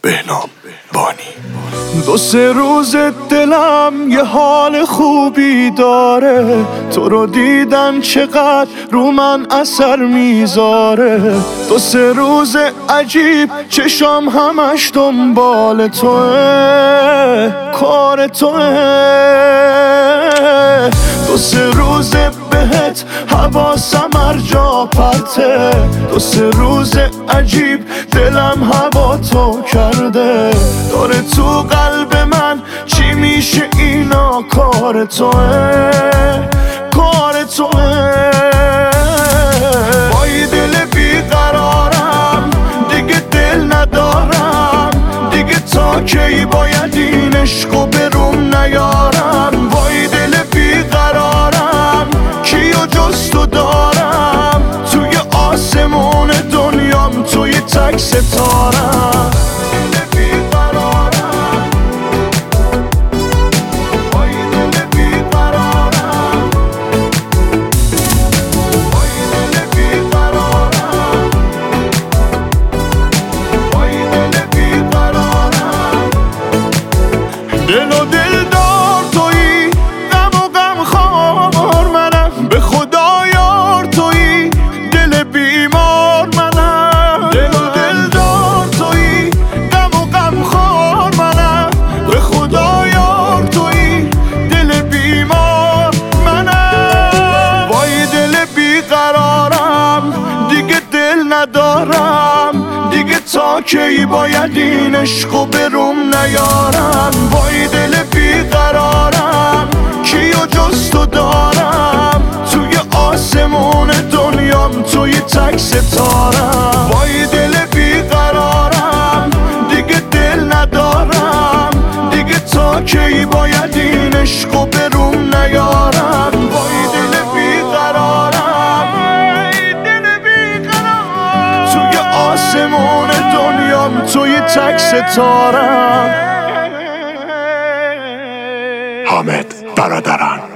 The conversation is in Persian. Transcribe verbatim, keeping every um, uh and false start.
بهنام بانی. دو سه روز دلم یه حال خوبی داره، تو رو دیدن چقدر رو من اثر میذاره. دو سه روز عجیب چشام همش دنبال توه، کار توه. دو سه روز بهت حواسم هر جا پرته، دو سه روز عجیب دلم هوا تو کرده. داره تو قلب من چی میشه اینا، کار توه، کار توه. با یه دل بیقرارم دیگه دل ندارم، دیگه تا کی باید این عشقو بروم نیارم. با یه دل بیقرارم کیو جز تو دارم، توی آسمون دنیام توی تک ستارم. دل و دل دار تویی، غم و غم خوار منم، به خدا یار تویی، دل بیمار منم. دل و دل دار تویی، غم و غم خوار منم، به خدا یار تویی، دل بیمار منم. وای دل بیقرارم دیگه دل ندارم، دیگه تا کی باید این عشقو بروم نیارم. وای دل بیقرارم کیو جز تو دارم، توی آسمون دنیام توی تک ستارم. وای دل بیقرارم دیگه دل ندارم، دیگه تا کی باید این عشقو بروم نیارم. وای دل بیقرارم، دل بیقرارم، توی آسمون دنیام توی تک ستارم. حامد برادران.